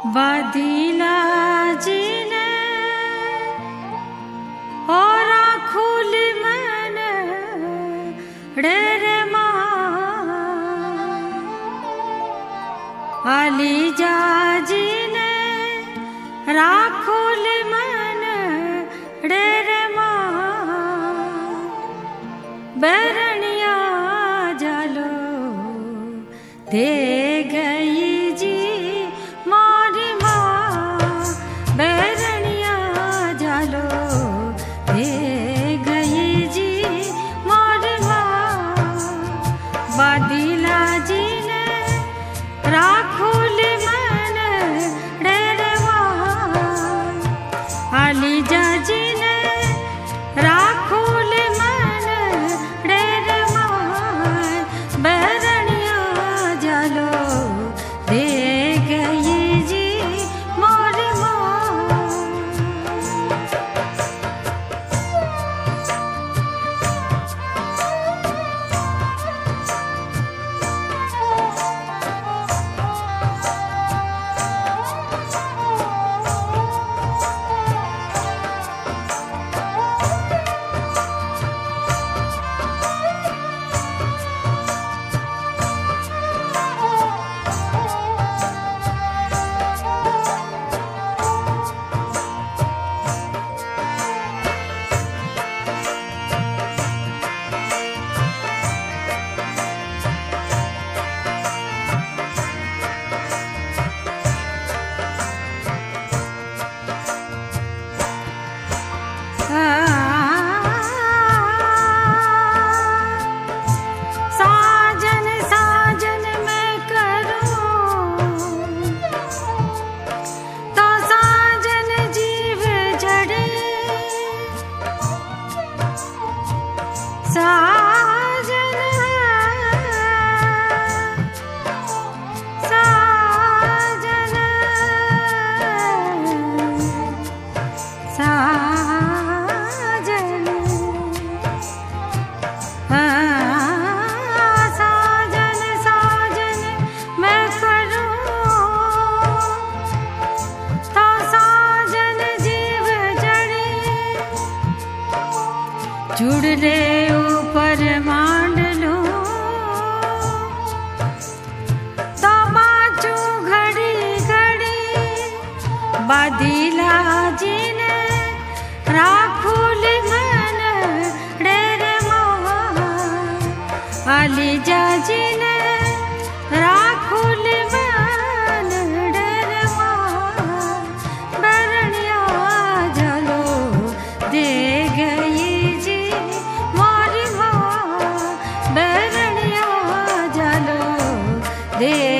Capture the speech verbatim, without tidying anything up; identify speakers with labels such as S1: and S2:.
S1: बदिला जिने और खुल मन ढेर अली जाजिने राखुल मन ढेर बैरनिया जालो दे गई जी मारी माँ बैरनिया जालो दे गई जी मारी माँ बदिला जी ने राखुल मन ढेर अली जाजी ने राखुल मन ढेर बैरनिया जालो दे गई जी मोर साजन साजन मैं करूं तो साजन जीव जड़े साजन साजन साजन साजन साजन मैं करूं तो साजन जीव जड़े जुड़ ले ऊपर मांड लूं तो बाचू घड़ी घड़ी बदिला जी ने राखुल मन ढेर अली जाजी ने राखुल मन ढेर बैरनिया जालो दे गई जी मोरी माँ बैरनिया जालो दे